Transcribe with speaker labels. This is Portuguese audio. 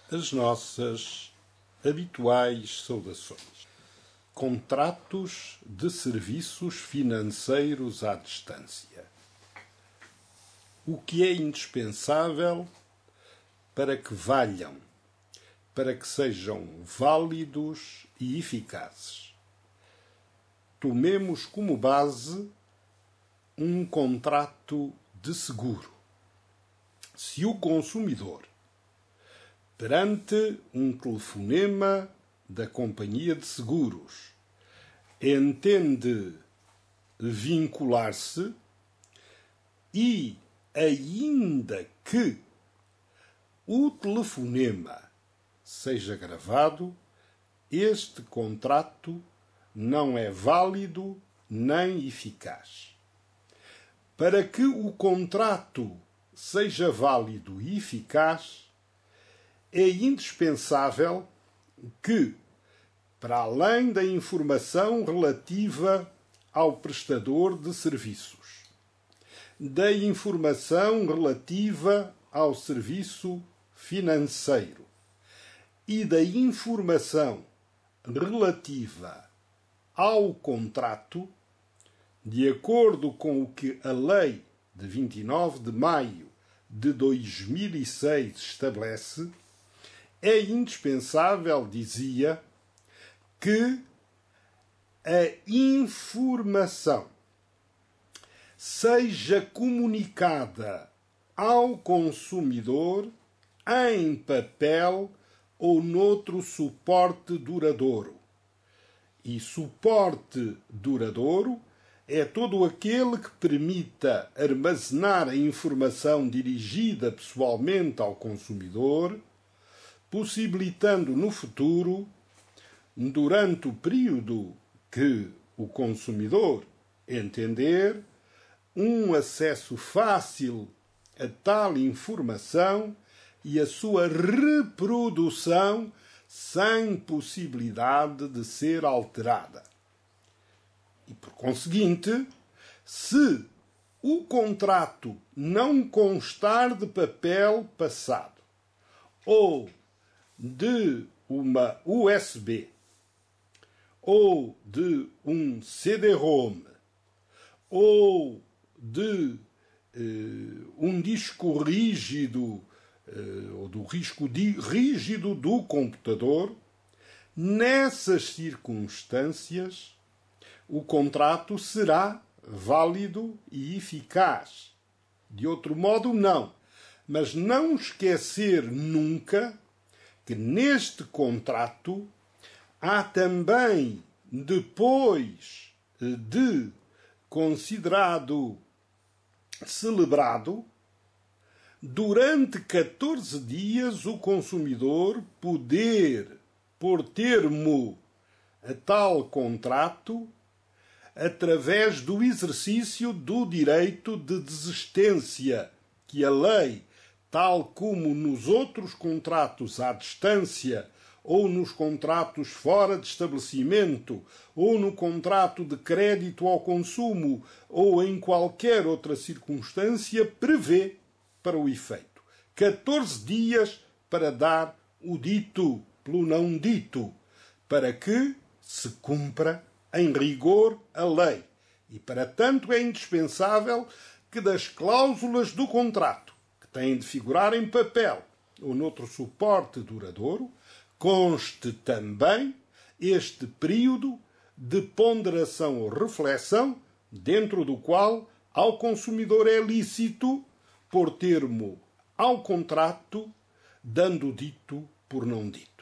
Speaker 1: as nossas habituais saudações. Contratos de serviços financeiros à distância. O que é indispensável para que valham, para que sejam válidos e eficazes? Tomemos como base um contrato de seguro. Se o consumidor, perante um telefonema da companhia de seguros, entende vincular-se e, ainda que o telefonema seja gravado, este contrato não é válido nem eficaz. Para que o contrato seja válido e eficaz, é indispensável que, para além da informação relativa ao prestador de serviços, da informação relativa ao serviço financeiro e da informação relativa ao contrato, de acordo com o que a Lei de 29 de maio de 2006 estabelece, é indispensável, dizia, que a informação seja comunicada ao consumidor em papel ou noutro suporte duradouro. E suporte duradouro é todo aquele que permita armazenar a informação dirigida pessoalmente ao consumidor, possibilitando no futuro, durante o período que o consumidor entender, um acesso fácil a tal informação e a sua reprodução sem possibilidade de ser alterada. E, por conseguinte, se o contrato não constar de papel passado ou de uma USB ou de um CD-ROM ou de um disco rígido ou do risco rígido do computador, nessas circunstâncias o contrato será válido e eficaz. De outro modo, não. Mas não esquecer nunca que neste contrato há também, depois de considerado celebrado, durante 14 dias o consumidor poder pôr termo a tal contrato através do exercício do direito de desistência que a lei, tal como nos outros contratos à distância ou nos contratos fora de estabelecimento, ou no contrato de crédito ao consumo, ou em qualquer outra circunstância, prevê para o efeito. 14 dias para dar o dito pelo não dito, para que se cumpra em rigor a lei. E para tanto é indispensável que das cláusulas do contrato, que têm de figurar em papel ou noutro suporte duradouro, conste também este período de ponderação ou reflexão, dentro do qual ao consumidor é lícito pôr termo ao contrato, dando dito por não dito.